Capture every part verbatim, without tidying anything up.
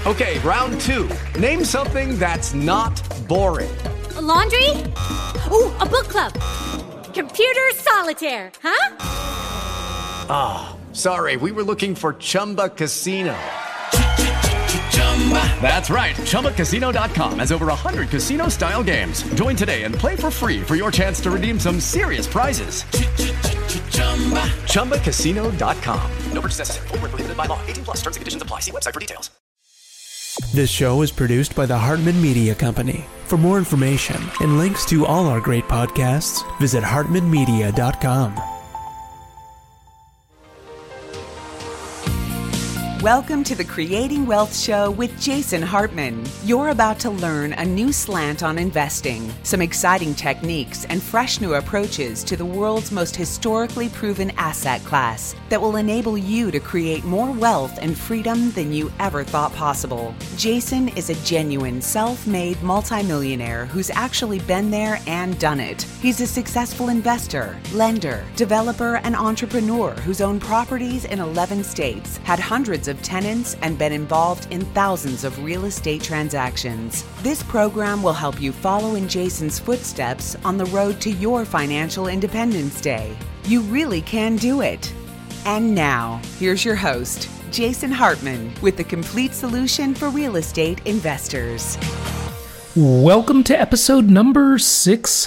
Okay, round two. Name something that's not boring. A laundry? Ooh, a book club. Computer solitaire, huh? Ah, oh, sorry, we were looking for Chumba Casino. That's right, Chumba Casino dot com has over one hundred casino-style games. Join today and play for free for your chance to redeem some serious prizes. Chumba Casino dot com. No purchase necessary. Void where prohibited by law. eighteen plus terms and conditions apply. See website for details. This show is produced by the Hartman Media Company. For more information and links to all our great podcasts, visit hartman media dot com. Welcome to the Creating Wealth Show with Jason Hartman. You're about to learn a new slant on investing, some exciting techniques, and fresh new approaches to the world's most historically proven asset class that will enable you to create more wealth and freedom than you ever thought possible. Jason is a genuine self-made multimillionaire who's actually been there and done it. He's a successful investor, lender, developer, and entrepreneur who's owned properties in eleven states, had hundreds of tenants, and been involved in thousands of real estate transactions. This program will help you follow in Jason's footsteps on the road to your financial independence day. You really can do it. And now, here's your host, Jason Hartman, with the complete solution for real estate investors. Welcome to episode number six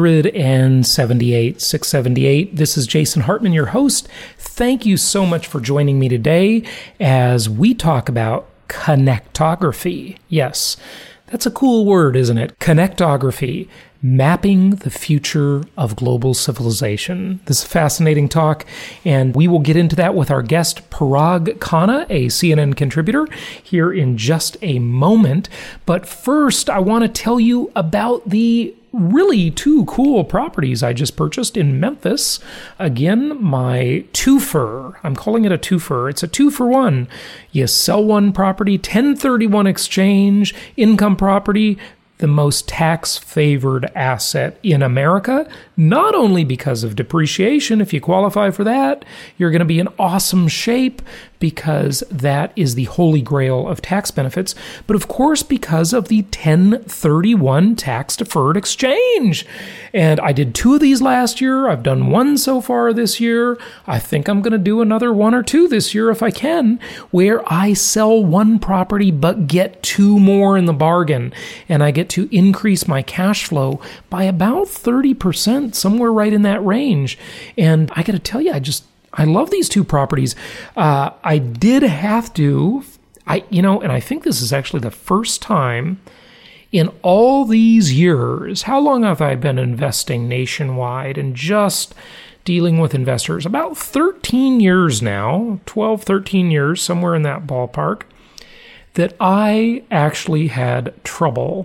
seventy-eight. six seventy-eight. This is Jason Hartman, your host. Thank you so much for joining me today as we talk about connectography. Yes, that's a cool word, isn't it? Connectography. Mapping the future of global civilization. This is a fascinating talk, and we will get into that with our guest, Parag Khanna, a C N N contributor, here in just a moment. But first, I want to tell you about the really two cool properties I just purchased in Memphis. Again, my twofer. I'm calling it a twofer. It's a two for one. You sell one property, ten thirty-one exchange, income property, the most tax-favored asset in America, not only because of depreciation. If you qualify for that, you're going to be in awesome shape because that is the holy grail of tax benefits, but of course because of the ten thirty-one tax-deferred exchange. And I did two of these last year. I've done one so far this year. I think I'm going to do another one or two this year if I can, where I sell one property but get two more in the bargain, and I get to increase my cash flow by about thirty percent, somewhere right in that range. And I got to tell you, I just I love these two properties. Uh, I did have to, I you know, and I think this is actually the first time in all these years. How long have I been investing nationwide and just dealing with investors? About thirteen years now, twelve, thirteen years, somewhere in that ballpark, that I actually had trouble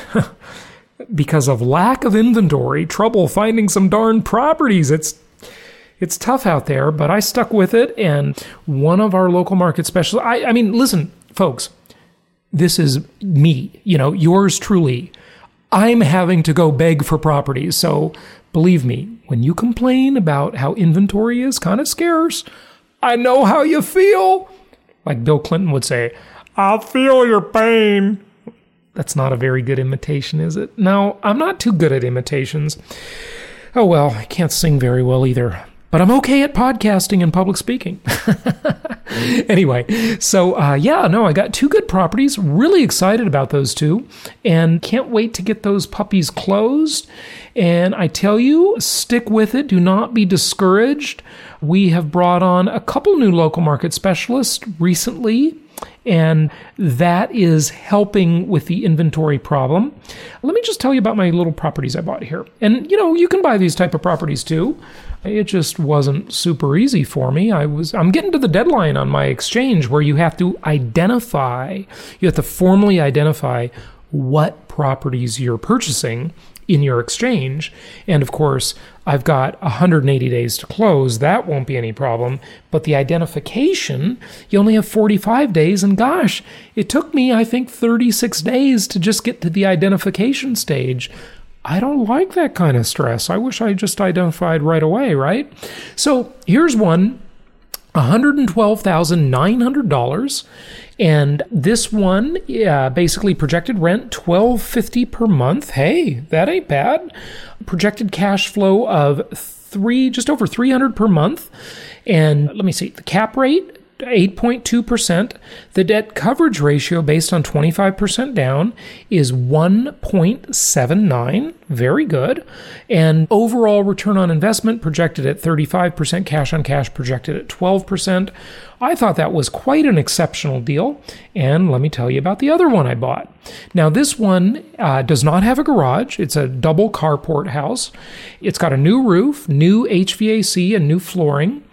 because of lack of inventory, trouble finding some darn properties. It's It's tough out there, but I stuck with it, and one of our local market specialists, I, I mean, listen, folks, this is me, you know, yours truly. I'm having to go beg for properties, so believe me, when you complain about how inventory is kind of scarce, I know how you feel. Like Bill Clinton would say, I feel your pain. That's not a very good imitation, is it? No, I'm not too good at imitations. Oh well, I can't sing very well either. But I'm okay at podcasting and public speaking. Anyway, so uh, yeah, no, I got two good properties. Really excited about those two, and can't wait to get those puppies closed. And I tell you, stick with it. Do not be discouraged. We have brought on a couple new local market specialists recently, and that is helping with the inventory problem. Let me just tell you about my little properties I bought here. And, you know, you can buy these type of properties too. It just wasn't super easy for me. I was, I'm getting to the deadline on my exchange where you have to identify, you have to formally identify what properties you're purchasing in your exchange. And of course, I've got one hundred eighty days to close. That won't be any problem. But the identification, you only have forty-five days. And gosh, it took me, I think, thirty-six days to just get to the identification stage. I don't like that kind of stress. I wish I just identified right away, right? So here's one. one hundred twelve thousand nine hundred dollars. And this one, yeah, basically projected rent twelve fifty per month. Hey, that ain't bad. Projected cash flow of three, just over three hundred per month. And let me see, the cap rate, eight point two percent. The debt coverage ratio based on twenty-five percent down is one point seven nine. Very good. And overall return on investment projected at thirty-five percent, cash on cash projected at twelve percent. I thought that was quite an exceptional deal. And let me tell you about the other one I bought. Now, this one uh, does not have a garage. It's a double carport house. It's got a new roof, new H V A C, and new flooring.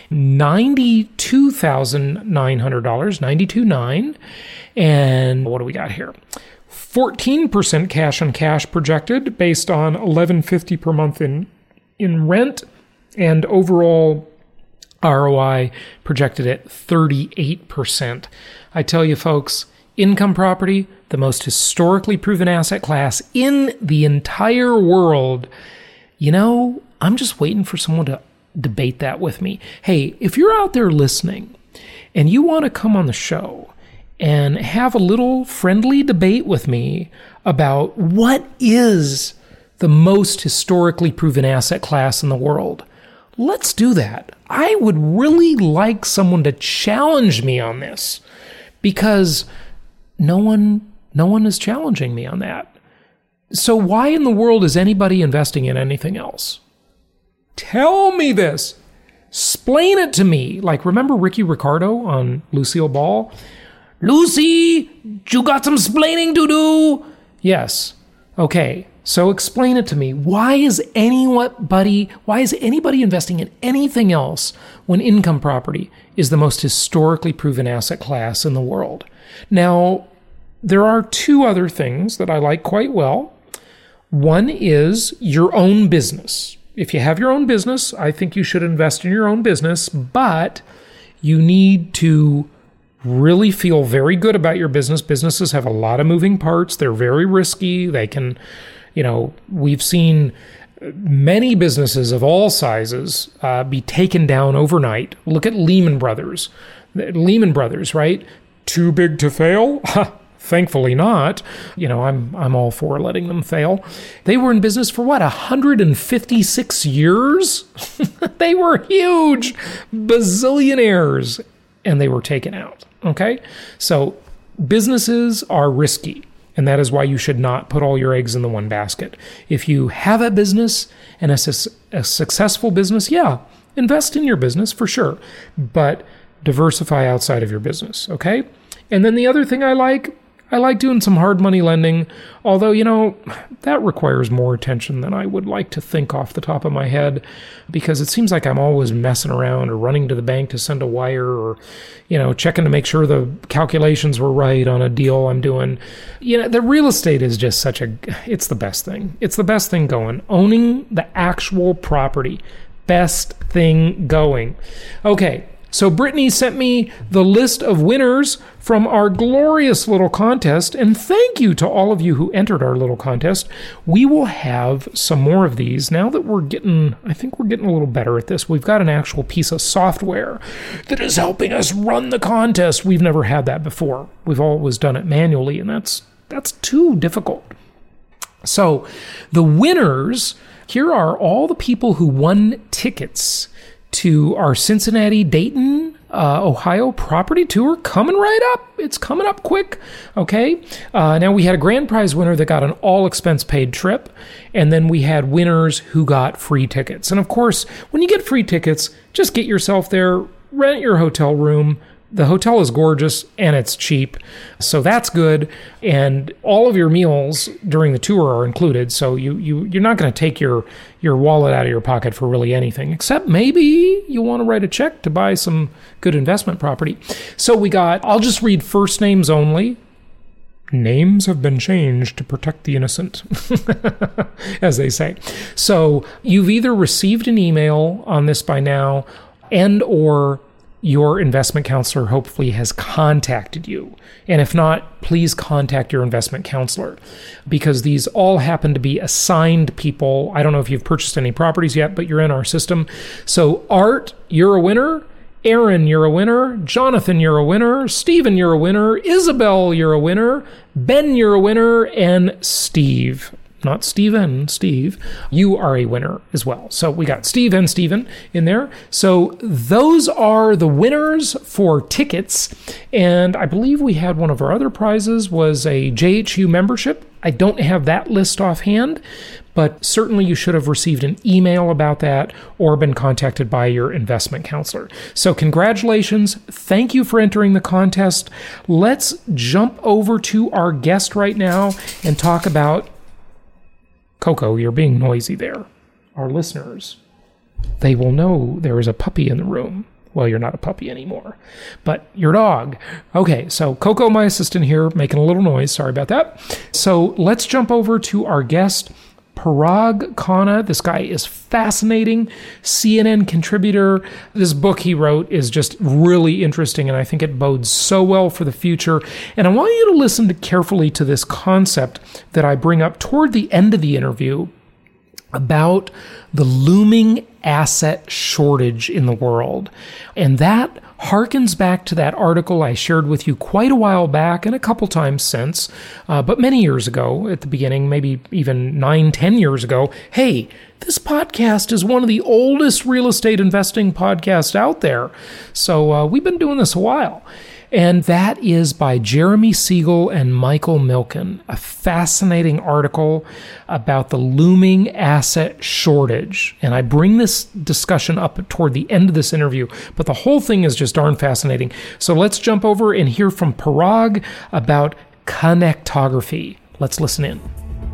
ninety-two thousand nine hundred dollars, ninety-two thousand nine hundred dollars. And what do we got here? fourteen percent cash on cash projected based on eleven fifty per month in in rent, and overall R O I projected at thirty-eight percent. I tell you folks, income property, the most historically proven asset class in the entire world. You know, I'm just waiting for someone to debate that with me. Hey, if you're out there listening and you want to come on the show and have a little friendly debate with me about what is the most historically proven asset class in the world, let's do that. I would really like someone to challenge me on this, because no one no one is challenging me on that. So why in the world is anybody investing in anything else? Tell me this. Explain it to me. Like, remember Ricky Ricardo on Lucille Ball? Lucy, you got some splaining to do. Yes. Okay. So explain it to me. Why is anybody, why is anybody investing in anything else when income property is the most historically proven asset class in the world? Now, there are two other things that I like quite well. One is your own business. If you have your own business, I think you should invest in your own business, but you need to really feel very good about your business. Businesses have a lot of moving parts. They're very risky. They can, you know, we've seen many businesses of all sizes uh, be taken down overnight. Look at Lehman Brothers. Lehman Brothers, right? Too big to fail? Thankfully not. You know, I'm I'm all for letting them fail. They were in business for what, one hundred fifty-six years? They were huge bazillionaires, and they were taken out. Okay? So businesses are risky, and that is why you should not put all your eggs in the one basket. If you have a business and a, su- a successful business, yeah, invest in your business for sure, but diversify outside of your business, okay? And then the other thing I like, I like doing some hard money lending, although, you know, that requires more attention than I would like to think off the top of my head, because it seems like I'm always messing around or running to the bank to send a wire, or, you know, checking to make sure the calculations were right on a deal I'm doing. You know, the real estate is just such a, it's the best thing. It's the best thing going. Owning the actual property, best thing going. Okay. So Brittany sent me the list of winners from our glorious little contest, and thank you to all of you who entered our little contest. We will have some more of these now that we're getting, I think we're getting a little better at this. We've got an actual piece of software that is helping us run the contest. We've never had that before. We've always done it manually, and that's that's too difficult. So the winners, here are all the people who won tickets to our Cincinnati-Dayton, uh, Ohio property tour, coming right up. It's coming up quick, okay? Uh, now, we had a grand prize winner that got an all-expense-paid trip, and then we had winners who got free tickets. And, of course, when you get free tickets, just get yourself there, rent your hotel room. The hotel is gorgeous, and it's cheap, so that's good. And all of your meals during the tour are included, so you, you, you're not going to take your, your wallet out of your pocket for really anything, except maybe you want to write a check to buy some good investment property. So we got, I'll just read first names only. Names have been changed to protect the innocent, as they say. So you've either received an email on this by now, and or your investment counselor hopefully has contacted you. And if not, please contact your investment counselor, because these all happen to be assigned people. I don't know if you've purchased any properties yet, but you're in our system. So Art, you're a winner, Aaron, you're a winner. Jonathan, you're a winner. Stephen, you're a winner. Isabel, you're a winner. Ben, you're a winner. And Steve, not Steven, Steve, you are a winner as well. So we got Steve and Steven in there. So those are the winners for tickets. And I believe we had one of our other prizes was a J H U membership. I don't have that list offhand, but certainly you should have received an email about that or been contacted by your investment counselor. So congratulations. Thank you for entering the contest. Let's jump over to our guest right now and talk about Coco. You're being noisy there. Our listeners, they will know there is a puppy in the room. Well, you're not a puppy anymore, but your dog. Okay, so Coco, my assistant here, making a little noise. Sorry about that. So let's jump over to our guest, Parag Khanna. This guy is fascinating, C N N contributor. This book he wrote is just really interesting, and I think it bodes so well for the future. And I want you to listen to carefully to this concept that I bring up toward the end of the interview about the looming asset shortage in the world. And that harkens back to that article I shared with you quite a while back and a couple times since, uh, but many years ago at the beginning, maybe even nine, ten years ago. Hey, this podcast is one of the oldest real estate investing podcasts out there. So uh, we've been doing this a while. And that is by Jeremy Siegel and Michael Milken, a fascinating article about the looming asset shortage. And I bring this discussion up toward the end of this interview, but the whole thing is just darn fascinating. So let's jump over and hear from Parag about connectography. Let's listen in.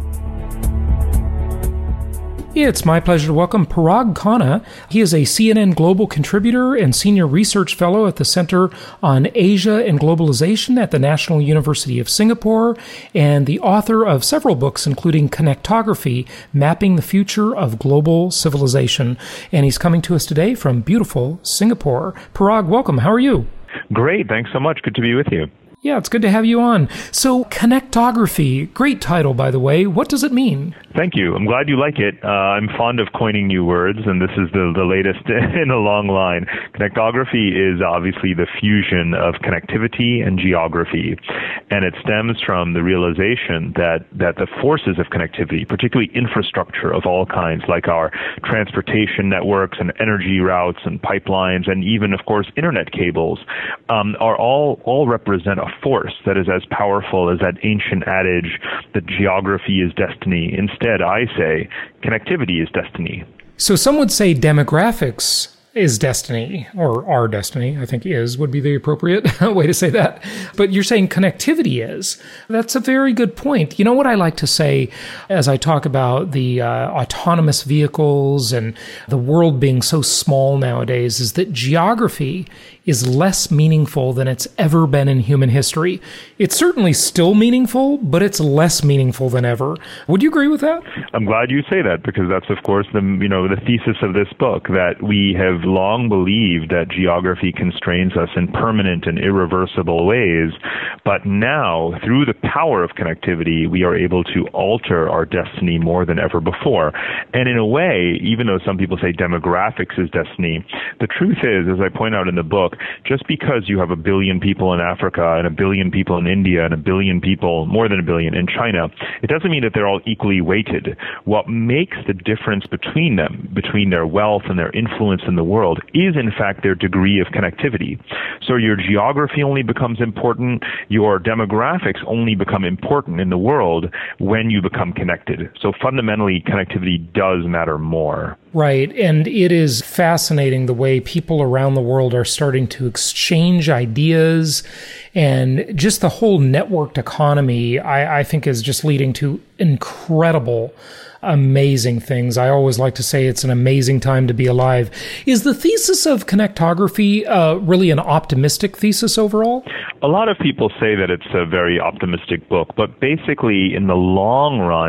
It's my pleasure to welcome Parag Khanna. He is a C N N Global contributor and senior research fellow at the Center on Asia and Globalization at the National University of Singapore, and the author of several books, including Connectography, Mapping the Future of Global Civilization. And he's coming to us today from beautiful Singapore. Parag, welcome. How are you? Great. Thanks so much. Good to be with you. Yeah, it's good to have you on. So, connectography, great title, by the way. What does it mean? Thank you. I'm glad you like it. Uh, I'm fond of coining new words, and this is the, the latest in a long line. Connectography is obviously the fusion of connectivity and geography, and it stems from the realization that, that the forces of connectivity, particularly infrastructure of all kinds, like our transportation networks and energy routes and pipelines, and even, of course, internet cables, um, are all, all represent a force that is as powerful as that ancient adage that geography is destiny. Instead, I say connectivity is destiny. So some would say demographics is destiny, or our destiny, I think is, would be the appropriate way to say that. But you're saying connectivity is. That's a very good point. You know what I like to say as I talk about the uh, autonomous vehicles and the world being so small nowadays is that geography is less meaningful than it's ever been in human history. It's certainly still meaningful, but it's less meaningful than ever. Would you agree with that? I'm glad you say that, because that's, of course, the you know the thesis of this book, that we have long believed that geography constrains us in permanent and irreversible ways, but now, through the power of connectivity, we are able to alter our destiny more than ever before. And in a way, even though some people say demographics is destiny, the truth is, as I point out in the book, just because you have a billion people in Africa and a billion people in India and a billion people, more than a billion, in China, it doesn't mean that they're all equally weighted. What makes the difference between them, between their wealth and their influence in the world, is in fact their degree of connectivity. So your geography only becomes important, your demographics only become important in the world when you become connected. So fundamentally, connectivity does matter more. Right, and it is fascinating the way people around the world are starting to exchange ideas, and just the whole networked economy, I, I think, is just leading to incredible, amazing things. I always like to say it's an amazing time to be alive. Is the thesis of connectography uh, really an optimistic thesis overall? A lot of people say that it's a very optimistic book, but basically in the long run, we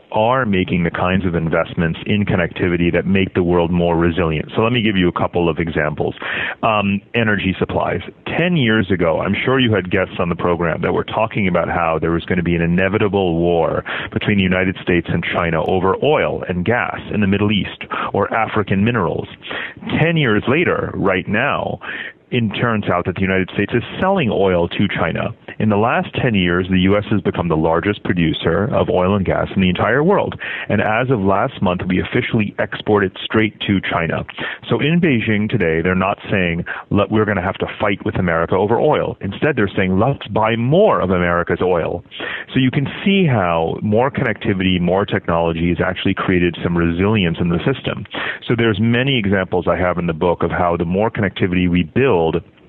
are making the kinds of investments in connectivity that make the world more resilient. So let me give you a couple of examples. Um, energy supplies. Ten years ago, I'm sure you had guests on the program that were talking about how there was going to be an inevitable war between the United States and China over oil and gas in the Middle East or African minerals. Ten years later, right now, it turns out that the United States is selling oil to China. In the last ten years, the U S has become the largest producer of oil and gas in the entire world. And as of last month, we officially export it straight to China. So in Beijing today, they're not saying, Let, we're going to have to fight with America over oil. Instead, they're saying, let's buy more of America's oil. So you can see how more connectivity, more technology has actually created some resilience in the system. So there's many examples I have in the book of how the more connectivity we build,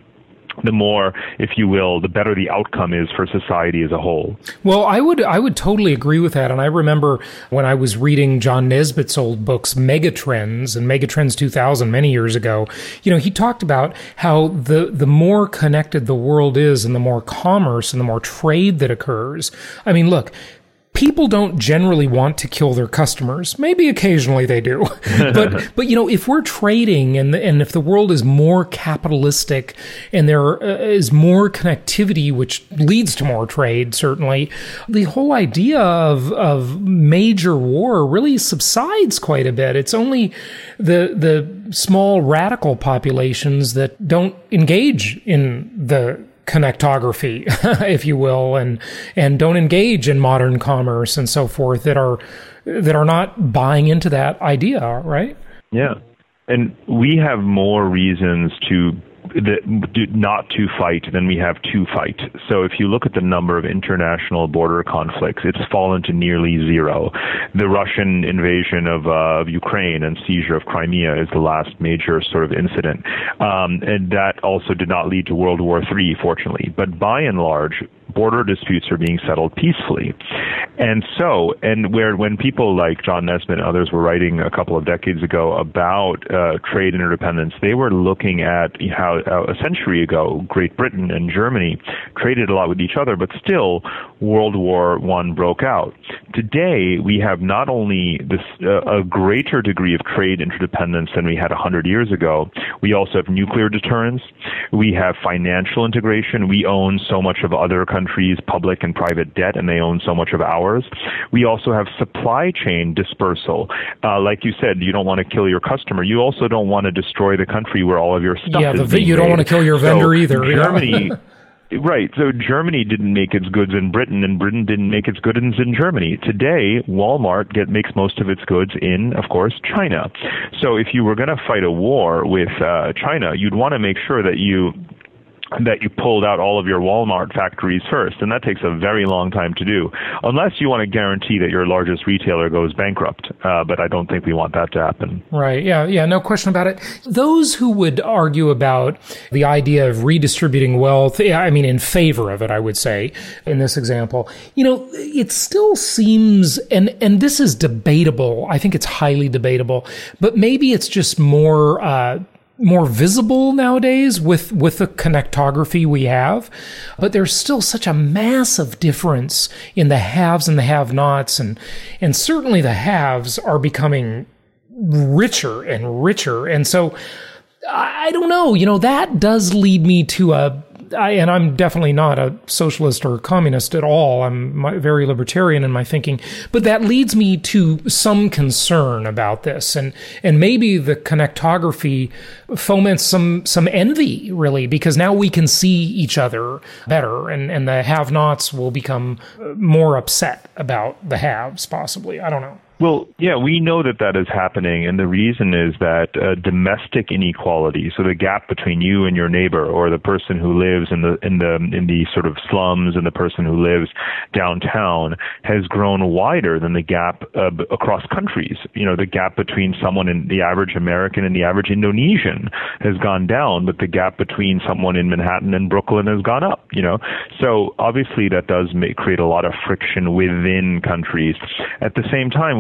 the more, if you will, the better the outcome is for society as a whole. Well, I would I would totally agree with that. And I remember when I was reading John Nesbitt's old books, Megatrends and Megatrends two thousand many years ago, you know, he talked about how the, the more connected the world is and the more commerce and the more trade that occurs. I mean, look, people don't generally want to kill their customers. Maybe occasionally they do. but, but you know, if we're trading and, and if the world is more capitalistic and there is more connectivity, which leads to more trade, certainly, the whole idea of, of major war really subsides quite a bit. It's only the, the small radical populations that don't engage in the connectography, if you will, and and don't engage in modern commerce and so forth that are that are not buying into that idea, right? Yeah, and we have more reasons to that do not to fight than we have to fight. So if you look at the number of international border conflicts, it's fallen to nearly zero. The Russian invasion of, uh, of Ukraine and seizure of Crimea is the last major sort of incident. Um, and that also did not lead to World War Three, fortunately. But by and large, border disputes are being settled peacefully. And so, and where when people like John Nesbitt and others were writing a couple of decades ago about uh, trade interdependence, they were looking at how uh, a century ago, Great Britain and Germany traded a lot with each other, but still World War One broke out. Today, we have not only this uh, a greater degree of trade interdependence than we had one hundred years ago, we also have nuclear deterrence, we have financial integration, we own so much of other countries' public and private debt, and they own so much of ours. We also have supply chain dispersal. Uh, like you said, you don't want to kill your customer. You also don't want to destroy the country where all of your stuff yeah, is the, being you don't made. want to kill your vendor so either. Germany... Yeah. Right. So Germany didn't make its goods in Britain, and Britain didn't make its goods in Germany. Today, Walmart get, makes most of its goods in, of course, China. So if you were going to fight a war with uh, China, you'd want to make sure that you that you pulled out all of your Walmart factories first, and that takes a very long time to do, unless you want to guarantee that your largest retailer goes bankrupt. Uh, but I don't think we want that to happen. Right. Yeah. Yeah. No question about it. Those who would argue about the idea of redistributing wealth, I mean, in favor of it, I would say, in this example, you know, it still seems, and, and this is debatable. I think it's highly debatable, but maybe it's just more, uh, more visible nowadays with, with the connectography we have, but there's still such a massive difference in the haves and the have-nots, and, and certainly the haves are becoming richer and richer. And so I don't know, you know, that does lead me to a, I, and I'm definitely not a socialist or a communist at all. I'm my, very libertarian in my thinking, but that leads me to some concern about this, and and maybe the connectography foments some some envy, really, because now we can see each other better, and and the have-nots will become more upset about the haves, possibly. I don't know. Well, yeah, we know that that is happening, and the reason is that uh, domestic inequality, so the gap between you and your neighbor, or the person who lives in the in the in the sort of slums and the person who lives downtown, has grown wider than the gap uh, across countries. You know, the gap between someone in the average American and the average Indonesian has gone down, but the gap between someone in Manhattan and Brooklyn has gone up. You know, so obviously that does make, create a lot of friction within countries. At the same time, we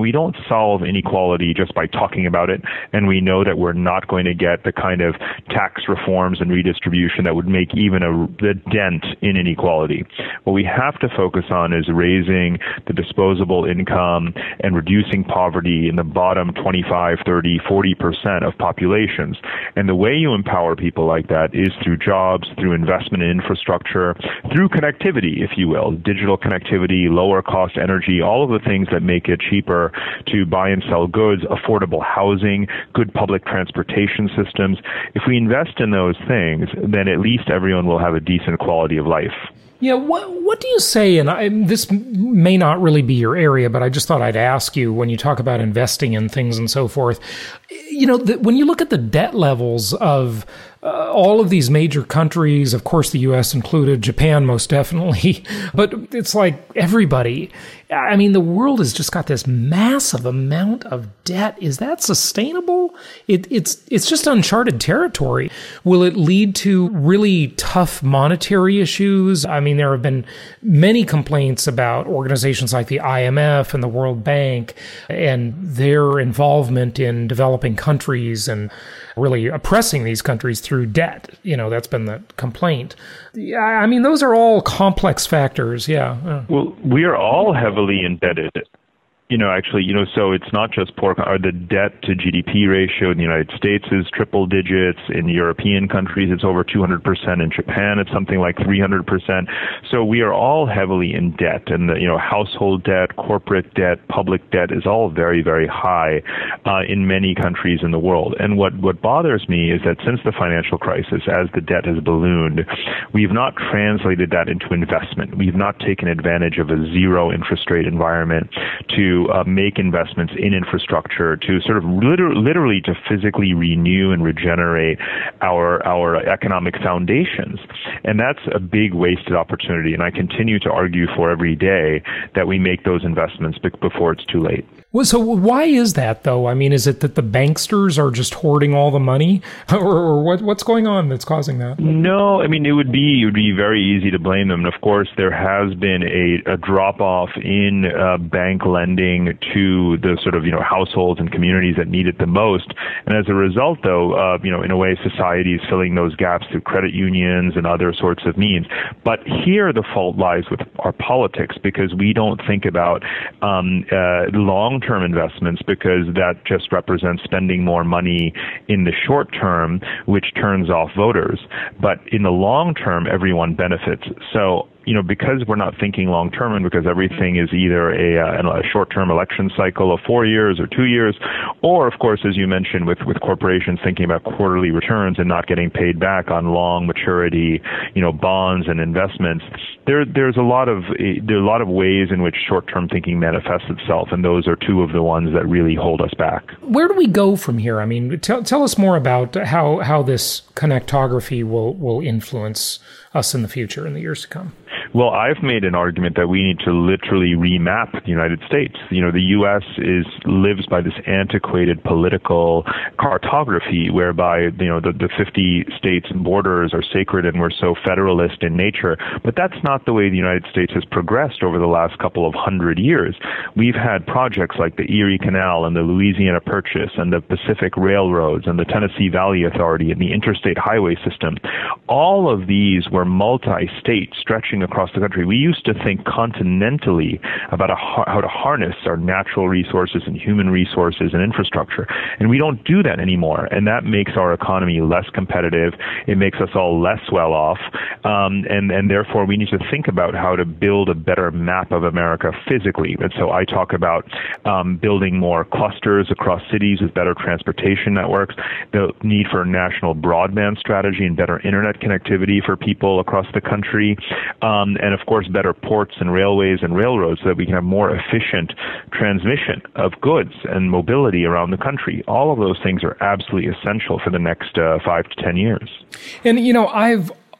we don't solve inequality just by talking about it, and we know that we're not going to get the kind of tax reforms and redistribution that would make even a, a dent in inequality. What we have to focus on is raising the disposable income and reducing poverty in the bottom twenty-five, thirty, forty percent of populations. And the way you empower people like that is through jobs, through investment in infrastructure, through connectivity, if you will, digital connectivity, lower cost energy, all of the things that make it cheaper to buy and sell goods, affordable housing, good public transportation systems. If we invest in those things, then at least everyone will have a decent quality of life. Yeah, what what do you say, and I, this may not really be your area, but I just thought I'd ask you when you talk about investing in things and so forth, you know, the, when you look at the debt levels of uh, all of these major countries, of course the U S included, Japan most definitely, but it's like everybody. I mean, the world has just got this massive amount of debt. Is that sustainable? It, it's it's just uncharted territory. Will it lead to really tough monetary issues? I mean, there have been many complaints about organizations like the I M F and the World Bank and their involvement in developing countries and really oppressing these countries through debt. You know, that's been the complaint. Yeah, I mean, those are all complex factors. Yeah. yeah. Well, we are all heavily indebted. You know, actually, you know, so it's not just poor. Or the debt to G D P ratio in the United States is triple digits. In European countries, it's over two hundred percent. In Japan, it's something like three hundred percent. So we are all heavily in debt. And, the, you know, household debt, corporate debt, public debt is all very, very high uh, in many countries in the world. And what, what bothers me is that since the financial crisis, as the debt has ballooned, we've not translated that into investment. We've not taken advantage of a zero interest rate environment to Uh, make investments in infrastructure, to sort of liter- literally to physically renew and regenerate our our economic foundations. And that's a big wasted opportunity. And I continue to argue for every day that we make those investments be- before it's too late. Well, so why is that, though? I mean, is it that the banksters are just hoarding all the money, or, or what, what's going on that's causing that? No, I mean, it would be it would be very easy to blame them. And of course, there has been a, a drop off in uh, bank lending to the sort of you know households and communities that need it the most. And as a result, though, uh, you know, in a way, society is filling those gaps through credit unions and other sorts of means. But here, the fault lies with our politics, because we don't think about um, uh, long term investments, because that just represents spending more money in the short term, which turns off voters. But in the long term, everyone benefits. So, you know, because we're not thinking long term, and because everything is either a, a short-term election cycle of four years or two years, or, of course, as you mentioned, with, with corporations thinking about quarterly returns and not getting paid back on long maturity, you know, bonds and investments, there there's a lot of there are a lot of ways in which short-term thinking manifests itself, and those are two of the ones that really hold us back. Where do we go from here? I mean, tell tell us more about how how this connectography will will influence us in the future, in the years to come. Well, I've made an argument that we need to literally remap the United States. You know, the U S is lives by this antiquated political cartography whereby, you know, the, the fifty states and borders are sacred and we're so federalist in nature. But that's not the way the United States has progressed over the last couple of hundred years. We've had projects like the Erie Canal and the Louisiana Purchase and the Pacific Railroads and the Tennessee Valley Authority and the Interstate Highway System. All of these were multi-state, stretching across the country. We used to think continentally about a, how to harness our natural resources and human resources and infrastructure, and we don't do that anymore. And that makes our economy less competitive. It makes us all less well off, um, and and therefore we need to think about how to build a better map of America physically. And so I talk about um, building more clusters across cities with better transportation networks, the need for a national broadband strategy and better internet connectivity for people across the country. Um, and of course, better ports and railways and railroads so that we can have more efficient transmission of goods and mobility around the country. All of those things are absolutely essential for the next uh, five to ten years. And, you know, I've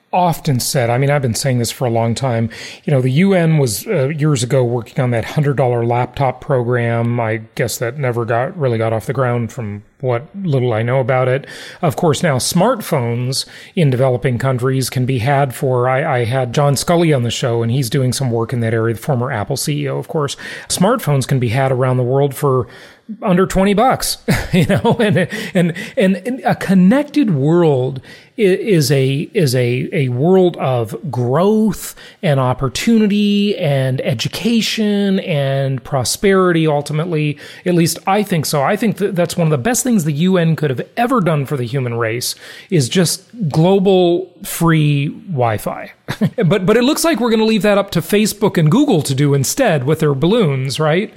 often said, I mean, I've been saying this for a long time, you know, the U N was uh, years ago working on that one hundred dollars laptop program. I guess that never got really got off the ground from what little I know about it. Of course, now smartphones in developing countries can be had for, I, I had John Scully on the show, and he's doing some work in that area, the former Apple C E O, of course. Smartphones can be had around the world for under twenty bucks, you know, and, and, and a connected world is a, is a, a world of growth and opportunity and education and prosperity, ultimately. At least I think so. I think that that's one of the best things the U N could have ever done for the human race is just global free Wi-Fi. but, but it looks like we're going to leave that up to Facebook and Google to do instead with their balloons, right?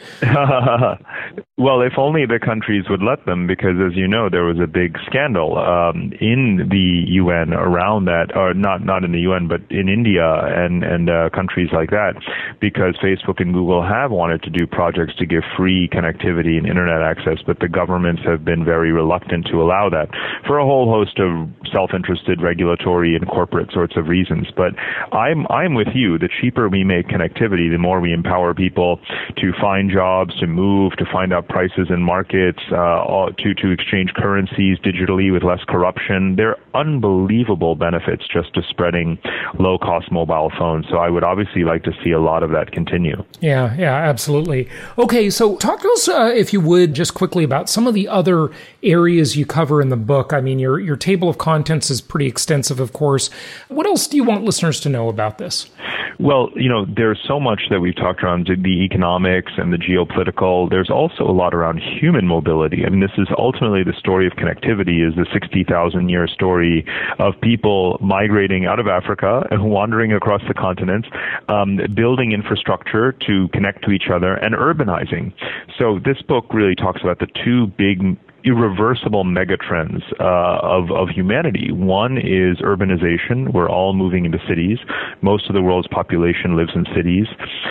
Well, if only the countries would let them, because as you know, there was a big scandal um, in the U N around that, or not not in the U N, but in India and, and uh, countries like that, because Facebook and Google have wanted to do projects to give free connectivity and internet access, but the governments have been very reluctant to allow that for a whole host of self-interested regulatory and corporate sorts of reasons. But I'm I'm with you. The cheaper we make connectivity, the more we empower people to find jobs, to move, to find out prices in markets, uh, to, to exchange currencies digitally with less corruption. There are unbelievable benefits just to spreading low-cost mobile phones. So I would obviously like to see a lot of that continue. Yeah, yeah, absolutely. Okay, so talk to us, uh, if you would, just quickly about some of the other areas you cover in the book. I mean, your, your table of contents is pretty extensive, of course. What else do you want listeners to know about this? Well, you know, there's so much that we've talked around the economics and the geopolitical. There's also a lot around human mobility. I mean, this is ultimately the story of connectivity, is the sixty thousand year story of people migrating out of Africa and wandering across the continent, um, building infrastructure to connect to each other, and urbanizing. So this book really talks about the two big irreversible megatrends uh, of, of humanity. One is urbanization. We're all moving into cities. Most of the world's population lives in cities.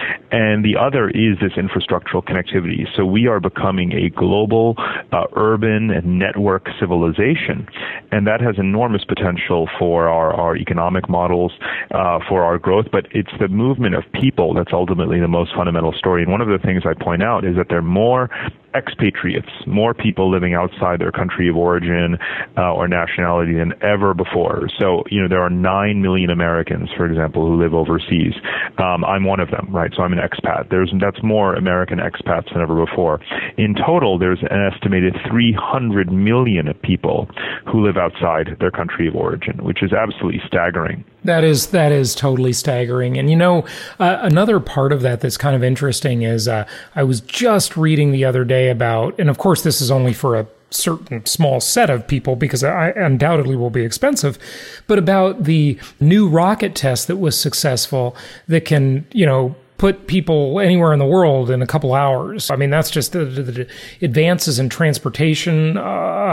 And the other is this infrastructural connectivity. So we are becoming a global, uh, urban and network civilization. And that has enormous potential for our, our economic models, uh, for our growth. But it's the movement of people that's ultimately the most fundamental story. And one of the things I point out is that there are more expatriates, more people living outside their country of origin uh, or nationality than ever before. So, you know, there are nine million Americans, for example, who live overseas. Um, I'm one of them, right? So I'm an expat. There's that's more American expats than ever before. In total, there's an estimated three hundred million people who live outside their country of origin, which is absolutely staggering. That is that is totally staggering. And, you know, uh, another part of that that's kind of interesting is uh, I was just reading the other day about, and of course this is only for a certain small set of people because it undoubtedly will be expensive, but about the new rocket test that was successful that can, you know, put people anywhere in the world in a couple hours. I mean, that's just the, the, the advances in transportation uh,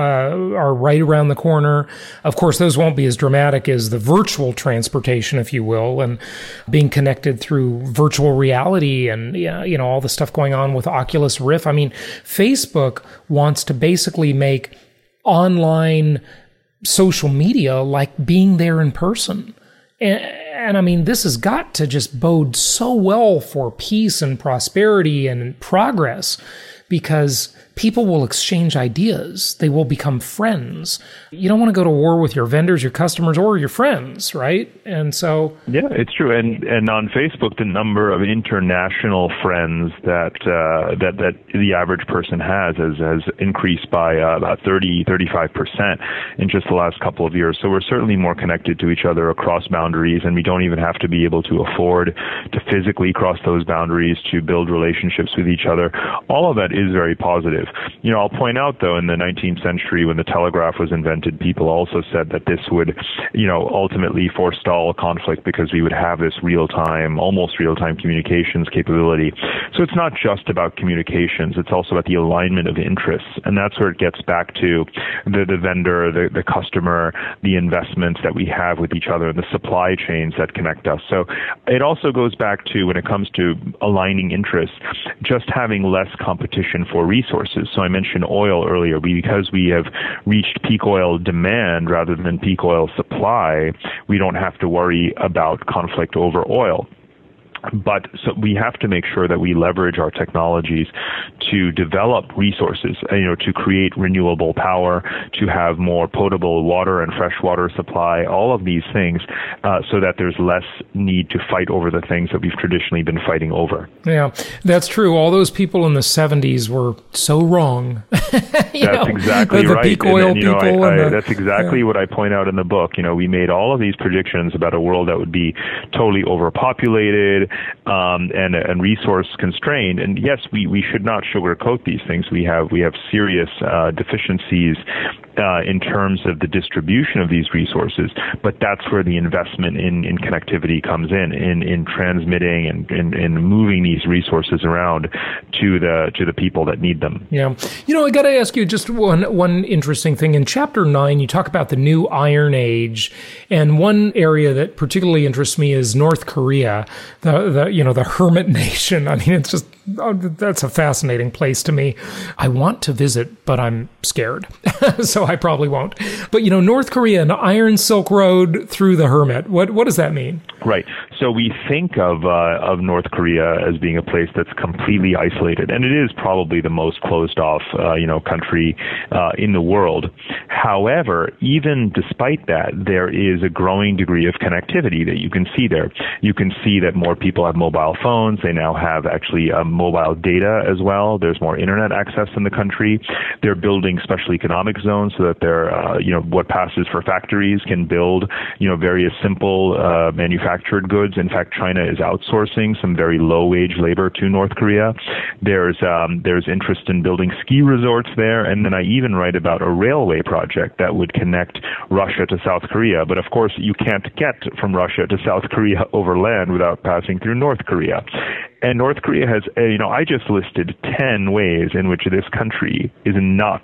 are right around the corner. Of course, those won't be as dramatic as the virtual transportation, if you will, and being connected through virtual reality and, you know, all the stuff going on with Oculus Rift. I mean, Facebook wants to basically make online social media like being there in person. And, and I mean, this has got to just bode so well for peace and prosperity and progress, because people will exchange ideas. They will become friends. You don't want to go to war with your vendors, your customers, or your friends, right? And so... Yeah, it's true. And and on Facebook, the number of international friends that uh, that, that the average person has has, has increased by uh, about thirty, thirty-five percent in just the last couple of years. So we're certainly more connected to each other across boundaries, and we don't even have to be able to afford to physically cross those boundaries to build relationships with each other. All of that is very positive. You know, I'll point out, though, in the nineteenth century, when the telegraph was invented, people also said that this would, you know, ultimately forestall conflict because we would have this real-time, almost real-time communications capability. So it's not just about communications. It's also about the alignment of interests. And that's where it gets back to the, the vendor, the, the customer, the investments that we have with each other, and the supply chains that connect us. So it also goes back to, when it comes to aligning interests, just having less competition for resources. resources. So I mentioned oil earlier. We, because we have reached peak oil demand rather than peak oil supply, we don't have to worry about conflict over oil. But so we have to make sure that we leverage our technologies to develop resources, you know, to create renewable power, to have more potable water and fresh water supply, all of these things, uh, so that there's less need to fight over the things that we've traditionally been fighting over. Yeah, that's true. All those people in the seventies were so wrong. That's know, exactly the, the right. Peak oil and, and, you know, people. I, I, the, that's exactly yeah. what I point out in the book. You know, we made all of these predictions about a world that would be totally overpopulated, Um, and and resource constrained, and yes, we, we should not sugarcoat these things. We have we have serious uh, deficiencies uh, in terms of the distribution of these resources, but that's where the investment in, in connectivity comes in, in in transmitting and in, in moving these resources around to the to the people that need them. Yeah, you know, I got to ask you just one one interesting thing. In chapter nine, you talk about the new Iron Age, and one area that particularly interests me is North Korea. The the you know, the hermit nation. I mean, it's just, oh, that's a fascinating place to me. I want to visit, but I'm scared. So I probably won't. But, you know, North Korea, an iron Silk Road through the hermit. What what does that mean? Right. So we think of uh, of North Korea as being a place that's completely isolated, and it is probably the most closed off, uh, you know, country uh, in the world. However, even despite that, there is a growing degree of connectivity that you can see there. You can see that more people have mobile phones. They now have actually uh, mobile data as well. There's more internet access in the country. They're building special economic zones so that they're, uh, you know, what passes for factories can build, you know, various simple uh, manufactured goods. In fact, China is outsourcing some very low-wage labor to North Korea. There's um, there's interest in building ski resorts there, and then I even write about a railway project that would connect Russia to South Korea. But of course, you can't get from Russia to South Korea over land without passing through North Korea. And North Korea has, uh, you know, I just listed ten ways in which this country is not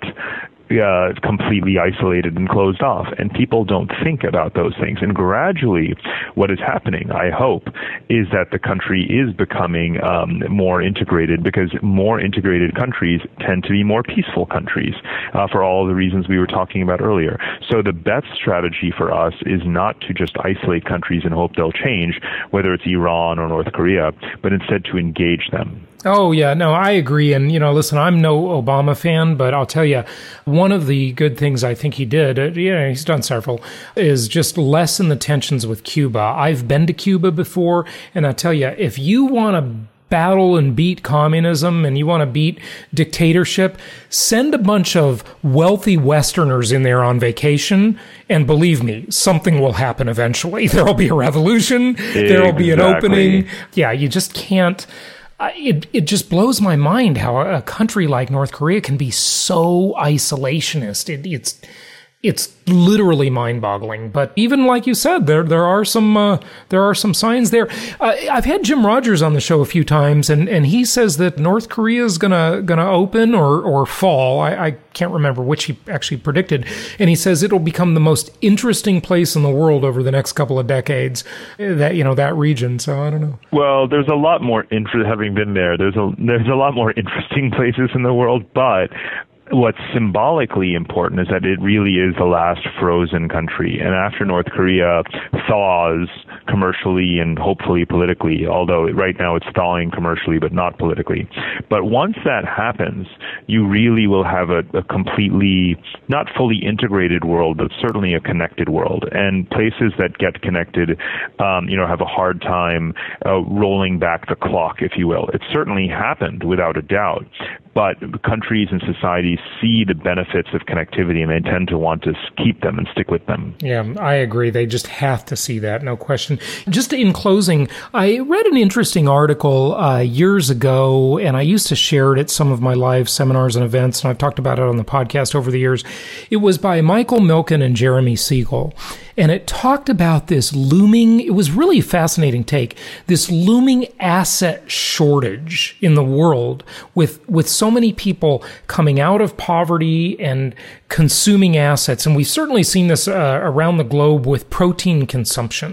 Uh, completely isolated and closed off, and people don't think about those things. And gradually, what is happening, I hope, is that the country is becoming um, more integrated, because more integrated countries tend to be more peaceful countries uh, for all the reasons we were talking about earlier. So the best strategy for us is not to just isolate countries and hope they'll change, whether it's Iran or North Korea, but instead to engage them. Oh, yeah, no, I agree. And, you know, listen, I'm no Obama fan, but I'll tell you, one of the good things I think he did, uh, you know, he's done several, is just lessen the tensions with Cuba. I've been to Cuba before, and I tell you, if you want to battle and beat communism and you want to beat dictatorship, send a bunch of wealthy Westerners in there on vacation, and believe me, something will happen eventually. There will be a revolution. Exactly. There will be an opening. Yeah, you just can't. Uh, it it just blows my mind how a country like North Korea can be so isolationist. It, it's it's literally mind-boggling. But even like you said, there there are some uh, there are some signs there. Uh, I've had Jim Rogers on the show a few times, and, and he says that North Korea is gonna gonna open or or fall. I, I can't remember which he actually predicted, and he says it'll become the most interesting place in the world over the next couple of decades. That you know that region. So I don't know. Well, there's a lot more interest. Having been there, there's a there's a lot more interesting places in the world, but what's symbolically important is that it really is the last frozen country. And after North Korea thaws commercially and hopefully politically, although right now it's thawing commercially but not politically. But once that happens, you really will have a, a completely, not fully integrated world, but certainly a connected world. And places that get connected, um, you know, have a hard time uh, rolling back the clock, if you will. It certainly happened without a doubt. But countries and societies see the benefits of connectivity, and they tend to want to keep them and stick with them. Yeah, I agree. They just have to see that, no question. Just in closing, I read an interesting article uh, years ago, and I used to share it at some of my live seminars and events, and I've talked about it on the podcast over the years. It was by Michael Milken and Jeremy Siegel, and it talked about this looming, it was really a fascinating take, this looming asset shortage in the world with, with so many people coming out of poverty and consuming assets. And we've certainly seen this uh, around the globe with protein consumption.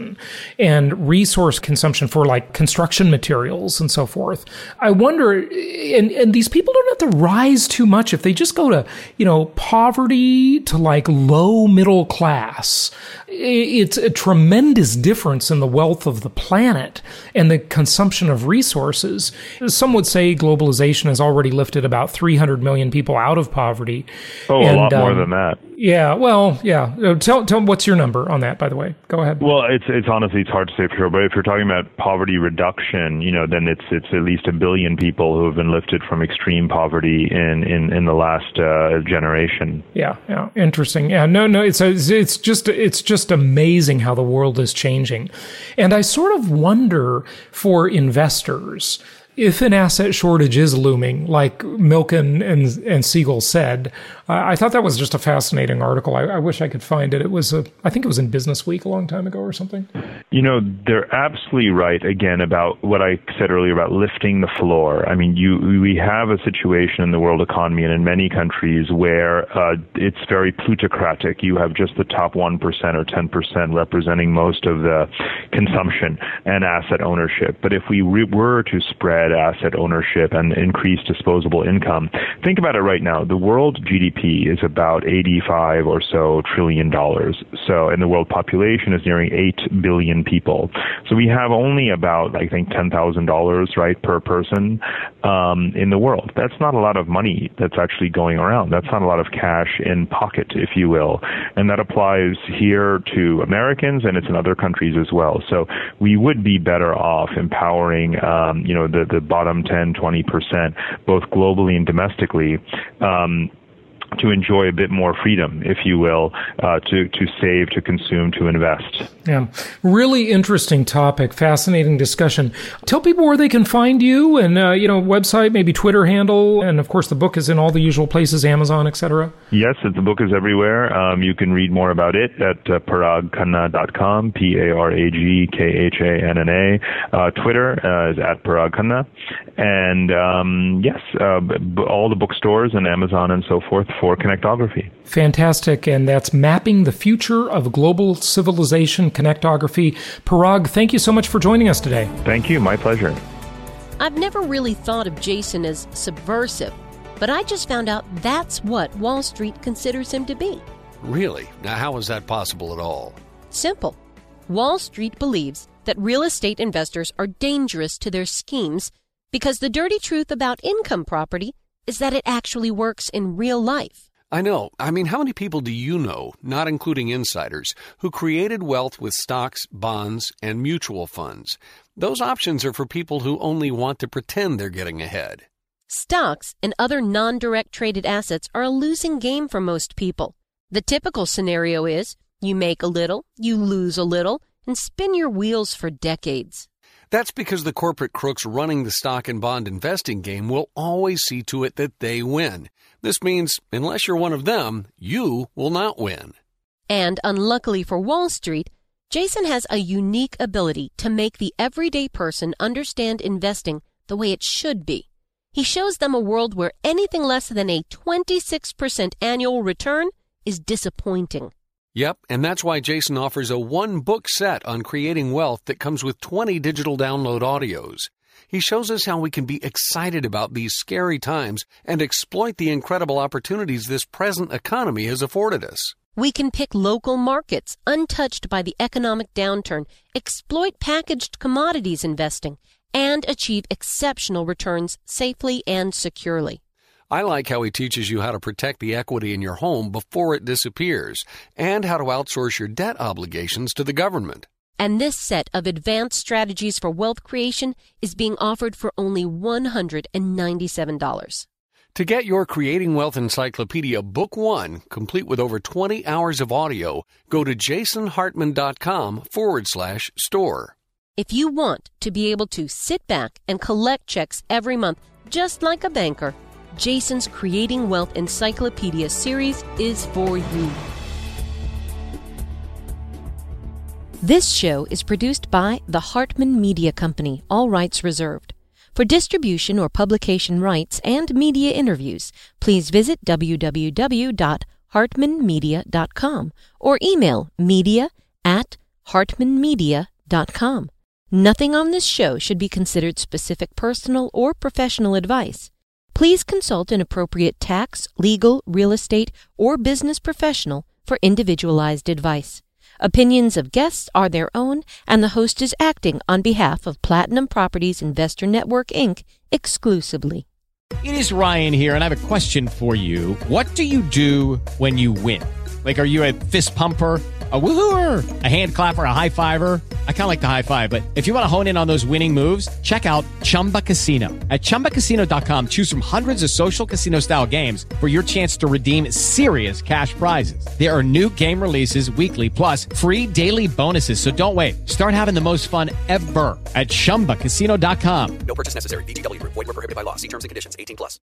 and resource consumption for like construction materials and so forth. I wonder, and, and these people don't have to rise too much if they just go to, you know, poverty to like low middle class. It's a tremendous difference in the wealth of the planet and the consumption of resources. Some would say globalization has already lifted about three hundred million people out of poverty. Oh, and, a lot more um, than that. Yeah, well, yeah. Tell, tell what's your number on that, by the way? Go ahead. Well, it's it's honestly it's hard to say for sure, but if you're talking about poverty reduction, you know, then it's it's at least a billion people who have been lifted from extreme poverty in in, in the last uh, generation. Yeah, yeah, interesting. Yeah, no, no, it's it's just it's just amazing how the world is changing, and I sort of wonder for investors, if an asset shortage is looming, like Milken and, and Siegel said, uh, I thought that was just a fascinating article. I, I wish I could find it. It was, a, I think it was in Business Week a long time ago or something. You know, they're absolutely right, again, about what I said earlier about lifting the floor. I mean, you we have a situation in the world economy and in many countries where uh, it's very plutocratic. You have just the top one percent or ten percent representing most of the consumption and asset ownership. But if we re- were to spread asset ownership and increase disposable income. Think about it right now. The world G D P is about eighty-five or so trillion dollars. So, and the world population is nearing eight billion people. So we have only about, I think, ten thousand dollars, right, per person um, in the world. That's not a lot of money that's actually going around. That's not a lot of cash in pocket, if you will. And that applies here to Americans, and it's in other countries as well. So we would be better off empowering, um, you know, the, the bottom ten, twenty percent, both globally and domestically, um, to enjoy a bit more freedom, if you will, uh, to, to save, to consume, to invest. Yeah. Really interesting topic. Fascinating discussion. Tell people where they can find you and, uh, you know, website, maybe Twitter handle. And of course, the book is in all the usual places, Amazon, et cetera. Yes, the book is everywhere. Um, you can read more about it at uh, parag khanna dot com, P A R A G K H A N N A. Uh, Twitter uh, is at Parag Khanna. And um, yes, uh, b- all the bookstores and Amazon and so forth for Connectography. Fantastic. And that's Mapping the Future of Global Civilization, Connectography. Parag, thank you so much for joining us today. Thank you. My pleasure. I've never really thought of Jason as subversive, but I just found out that's what Wall Street considers him to be. Really? Now, how is that possible at all? Simple. Wall Street believes that real estate investors are dangerous to their schemes because the dirty truth about income property is that it actually works in real life. I know. I mean, how many people do you know, not including insiders, who created wealth with stocks, bonds, and mutual funds? Those options are for people who only want to pretend they're getting ahead. Stocks and other non-direct traded assets are a losing game for most people. The typical scenario is you make a little, you lose a little, and spin your wheels for decades. That's because the corporate crooks running the stock and bond investing game will always see to it that they win. This means, unless you're one of them, you will not win. And unluckily for Wall Street, Jason has a unique ability to make the everyday person understand investing the way it should be. He shows them a world where anything less than a twenty-six percent annual return is disappointing. Yep, and that's why Jason offers a one-book set on creating wealth that comes with twenty digital download audios. He shows us how we can be excited about these scary times and exploit the incredible opportunities this present economy has afforded us. We can pick local markets untouched by the economic downturn, exploit packaged commodities investing, and achieve exceptional returns safely and securely. I like how he teaches you how to protect the equity in your home before it disappears and how to outsource your debt obligations to the government. And this set of advanced strategies for wealth creation is being offered for only one hundred ninety-seven dollars. To get your Creating Wealth Encyclopedia Book One, complete with over twenty hours of audio, go to jasonhartman.com forward slash store. If you want to be able to sit back and collect checks every month, just like a banker, Jason's Creating Wealth Encyclopedia series is for you. This show is produced by the Hartman Media Company, all rights reserved. For distribution or publication rights and media interviews, please visit w w w dot hartman media dot com or email media at hartman media dot com. Nothing on this show should be considered specific personal or professional advice. Please consult an appropriate tax, legal, real estate, or business professional for individualized advice. Opinions of guests are their own, and the host is acting on behalf of Platinum Properties Investor Network, Incorporated exclusively. It is Ryan here, and I have a question for you. What do you do when you win? Like, are you a fist pumper, a woohooer, a hand clapper, a high fiver? I kind of like the high five, but if you want to hone in on those winning moves, check out Chumba Casino. At Chumba Casino dot com, choose from hundreds of social casino-style games for your chance to redeem serious cash prizes. There are new game releases weekly, plus free daily bonuses, so don't wait. Start having the most fun ever at Chumba Casino dot com. No purchase necessary. V G W Group. Void where prohibited by law. See terms and conditions. eighteen plus.